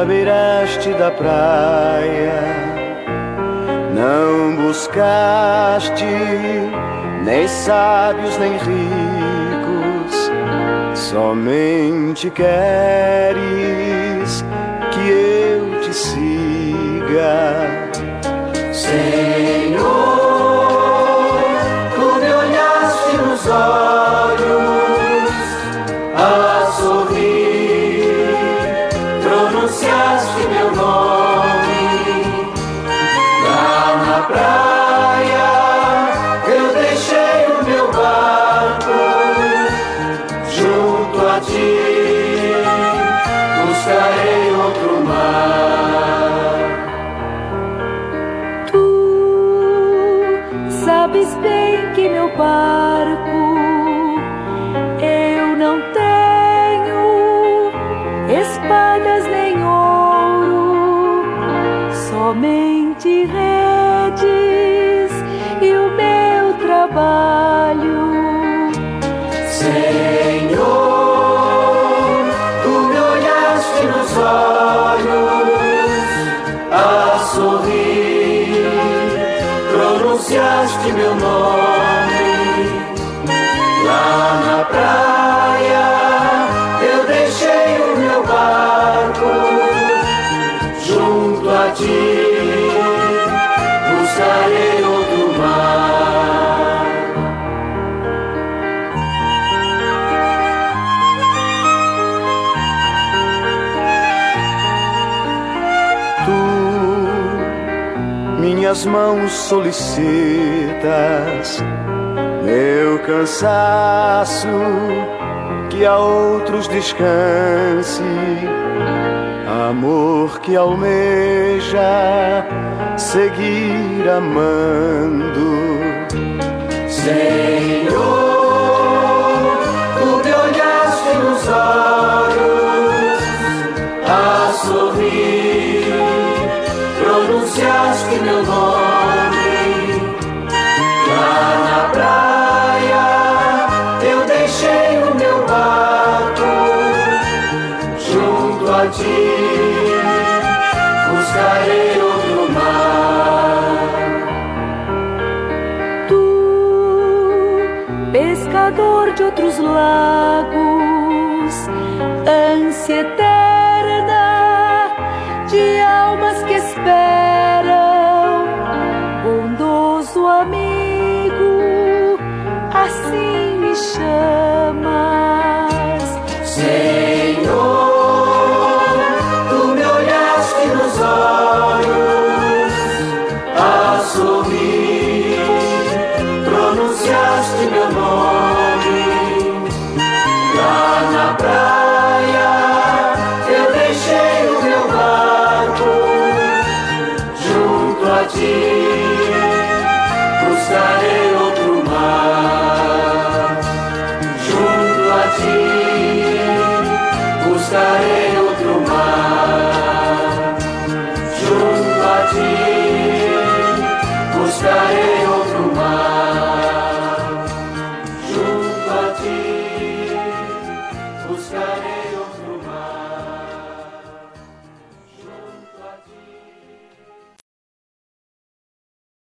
beiraste da praia, não buscaste nem sábios nem ricos, somente queres que eu te siga. Senhor, tu me olhaste nos olhos a sorrir, pronunciaste meu nome lá na praia. Eu deixei o meu barco junto a ti, buscarei outro mar. Sabes bem que meu barco eu não tenho espadas nem ouro, somente redes e o meu trabalho. Senhor, tu me olhaste nos olhos a sorrir, pronunciaste meu nome lá na praia. Eu deixei o meu barco junto a ti, buscarei outro mar. Tu minhas mãos solicitas, meu cansaço que a outros descanse, amor que almeja seguir amando. Senhor, tu me olhaste nos olhos a sorrir, pronunciaste meu nome lá na praia. Eu deixei o meu barco junto a ti, buscarei outro mar. Tu, pescador de outros lagos, ânsia eterna de almas que esperam, bondoso amigo, assim me chamas. Senhor, tu me olhaste nos olhos a sorrir, pronunciaste meu nome lá na praia. Eu deixei o meu barco junto a ti, buscarei